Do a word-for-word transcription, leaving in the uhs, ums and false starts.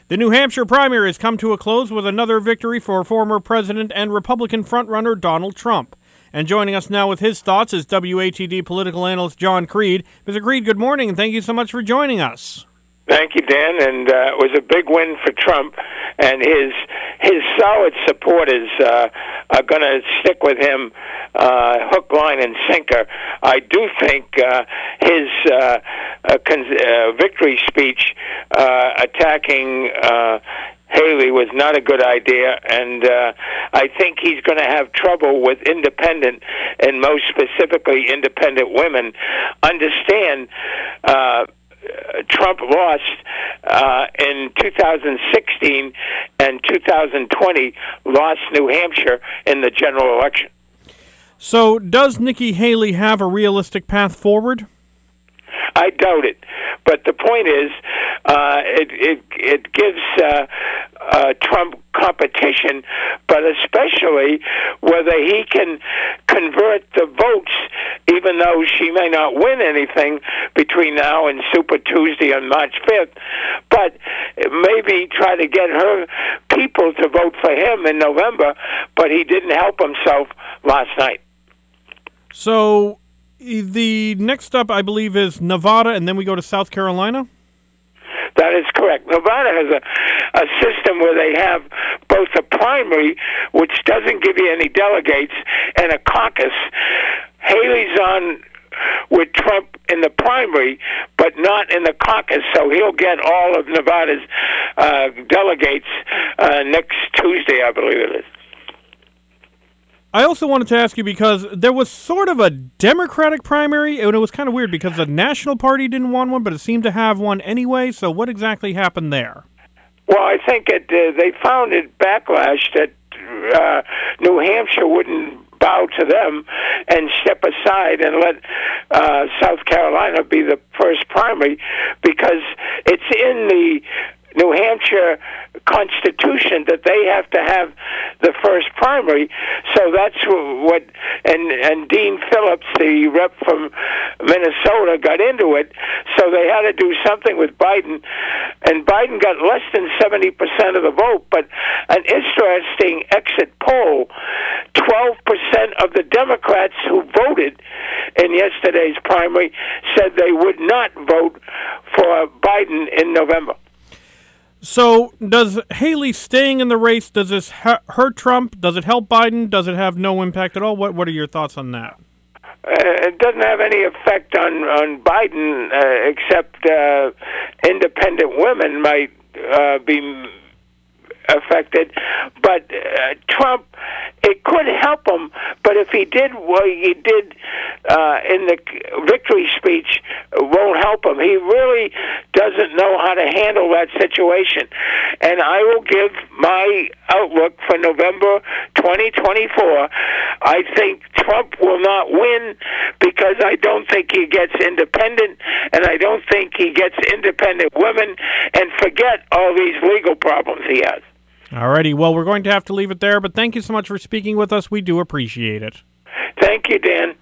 The New Hampshire primary has come to a close with another victory for former President and Republican frontrunner Donald Trump. And joining us now with his thoughts is W A T D political analyst John Creed. Mister Creed, good morning, and thank you so much for joining us. Thank you, Dan, and uh, it was a big win for Trump, and his his solid supporters uh, are going to stick with him uh, hook, line, and sinker. I do think uh, his uh, uh, con- uh, victory speech uh, attacking uh, Haley was not a good idea, and uh, I think he's going to have trouble with independent, and most specifically independent women. Understand, uh, Trump lost uh, in two thousand sixteen and two thousand twenty, lost New Hampshire in the general election. So does Nikki Haley have a realistic path forward? I doubt it, but the point is, uh, it it it gives uh, uh, Trump competition, but especially whether he can convert the votes, even though she may not win anything between now and Super Tuesday on March fifth, but maybe try to get her people to vote for him in November, but he didn't help himself last night. So the next up, I believe, is Nevada, and then we go to South Carolina? That is correct. Nevada has a, a system where they have both a primary, which doesn't give you any delegates, and a caucus. Haley's on with Trump in the primary, but not in the caucus, so he'll get all of Nevada's uh, delegates uh, next Tuesday, I believe it is. I also wanted to ask you, because there was sort of a Democratic primary, and it was kind of weird because the National Party didn't want one, but it seemed to have one anyway. So what exactly happened there? Well, I think it, uh, they found it backlash that uh, New Hampshire wouldn't bow to them and step aside and let uh, South Carolina be the first primary, because it's in the New Hampshire Constitution that they have to have the first primary. So that's what, and and Dean Phillips, the rep from Minnesota, got into it. So they had to do something with Biden, and Biden got less than seventy percent of the vote. But an interesting exit poll, twelve percent of the Democrats who voted in yesterday's primary said they would not vote for Biden in November. So does Haley staying in the race, does this hurt Trump? Does it help Biden? Does it have no impact at all? What What are your thoughts on that? Uh, it doesn't have any effect on, on Biden, uh, except uh, independent women might uh, be affected. But uh, Trump, it could help him, but if he did what he did uh, in the victory speech, it won't help him. He really doesn't know how to handle that situation. And I will give my outlook for November twenty twenty-four. I think Trump will not win because I don't think he gets independent, and I don't think he gets independent women, and forget all these legal problems he has. Alrighty, well, we're going to have to leave it there, but thank you so much for speaking with us. We do appreciate it. Thank you, Dan.